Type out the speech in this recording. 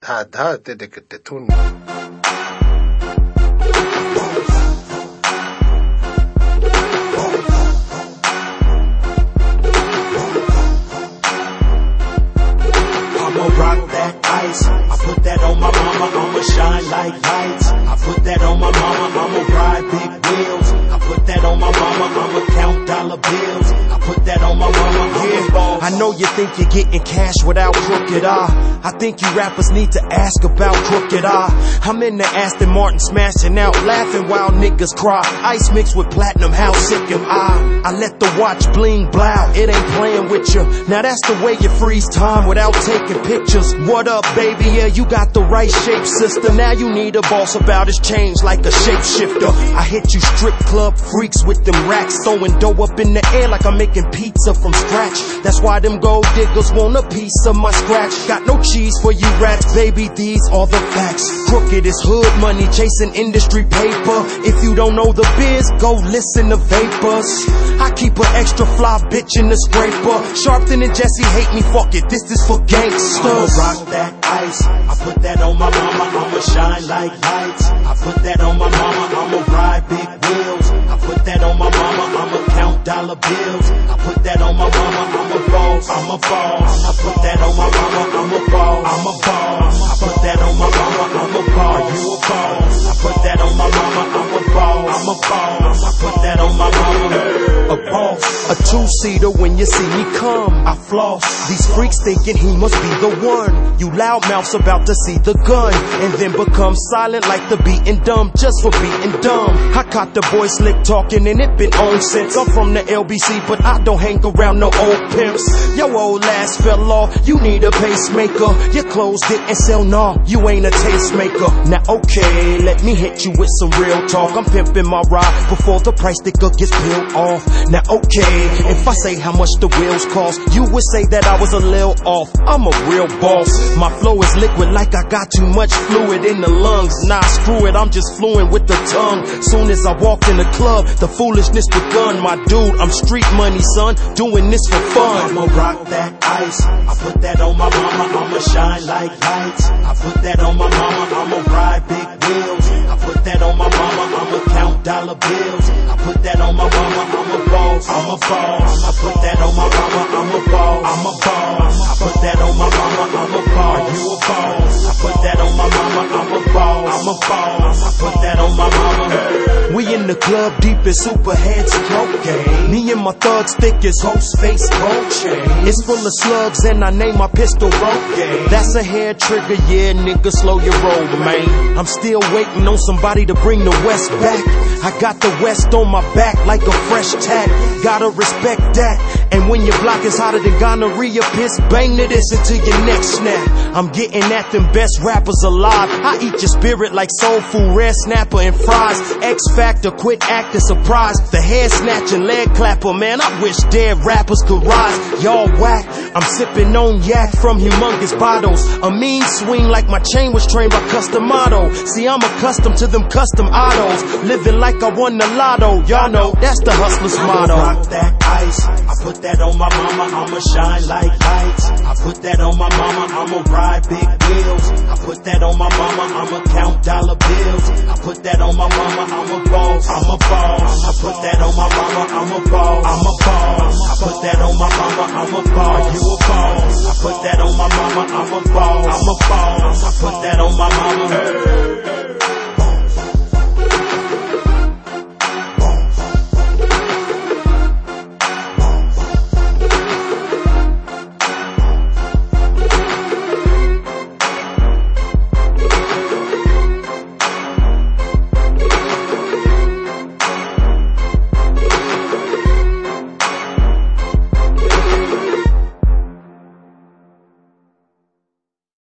다 때대 그때 돈. Rock that ice, I put that on my mama, I'ma shine like lights. I put that on my mama, I'ma ride big wheels. I put that on my mama, I'ma count dollar bills. I put that on my mama, yeah. I know you think you're getting cash without crooked eye. I think you rappers need to ask about crooked eye. I'm in the Aston Martin smashing out, laughing while niggas cry. Ice mixed with platinum, how sick am I? I let the watch bling blow, it ain't playing with you. Now that's the way you freeze time without taking pictures. What up, baby? Yeah, you got the right shape, sister. Now you need a boss about his change like a shapeshifter. I hit you strip club freaks with them racks, throwing dough up in the air like I'm making pizza from scratch. That's why them gold diggers want a piece of my scratch. Got no cheese for you rats, baby, these are the facts. Crooked is hood money, chasing industry paper. If you don't know the biz, go listen to Vapors. I keep an extra fly bitch in the scraper. Sharpton and Jesse hate me, fuck it, this is for gangsters. I'ma rock that ice, I put that on my mama, I'ma shine like lights. I put that on my mama, I'ma ride big wheels. I put that on my mama, I'ma count dollar bills. I put that on my mama, I'm a boss, I'm a boss. I put that on my mama, I'm a boss, I'm a boss. I put that on my mama, I'm a boss, you a boss. I put that on my mama, I'm a boss, I'm a boss. I put that on my mama, a boss. A two-seater when you see me come, I floss. These freaks thinking he must be the one. You loudmouths about to see the gun, and then become silent like the beaten dumb, just for being dumb. I caught the boy slick talking and it been on since. I'm from the LBC, but I don't hang around no old pimps. Yo old ass fell off, you need a pacemaker. Your clothes didn't sell, nah, you ain't a tastemaker. Now okay, let me hit you with some real talk. I'm pimping my ride before the price sticker gets peeled off. Now okay, if I say how much the wheels cost, you would say that I was a little off. I'm a real boss. My flow is liquid like I got too much fluid in the lungs. Nah, screw it, I'm just fluent with the tongue. Soon as I walked in the club, the foolishness begun. My dude, I'm street money, son, doing this for fun. I'ma rock that ice, I put that on my mama, I'ma shine like lights. I put that on my mama, I'ma ride big wheels. I put that on my mama, I'ma count dollar bills. I put that on my mama, I'm a boss, I'm a boss. I put that on my mama, I'm a boss, I'm a boss. I put that on my mama, I'm a boss, you a boss. I put that on my mama, I'm a boss, I'm a boss. I put that on my mama. We in the club deep as superhead smoke game. Me and my thugs thick as host face gold chain. It's full of slugs and I name my pistol rope game. That's a hair trigger, yeah, nigga, slow your roll, man. I'm still waiting on somebody to bring the West back. I got the West on my back like a fresh tat. Gotta respect that. And when your block is hotter than gonorrhea piss, bang to this until your neck snap. I'm getting at them best rappers alive. I eat your spirit like soul food, red snapper and fries. X Factor, quit acting surprised. The head snatching, leg clapper, man, I wish dead rappers could rise. Y'all whack, I'm sipping on yak from humongous bottles. A mean swing like my chain was trained by Customato. See, I'm accustomed to them custom autos, living like I won the lotto. Y'all know that's the hustler's motto. I'ma rock that ice, I put that on my mama, I'ma shine like lights. I put that on my mama, I'ma ride big wheels. I put that on my mama, I'ma count dollar bills. I put that on my mama, I'm a boss, I'm a boss. I put that on my mama, I'm a boss, I'm a boss. I put that on my mama, I'm a boss, you a boss. I put that on my mama, I'm a boss, I'm a boss. I put that on my mama.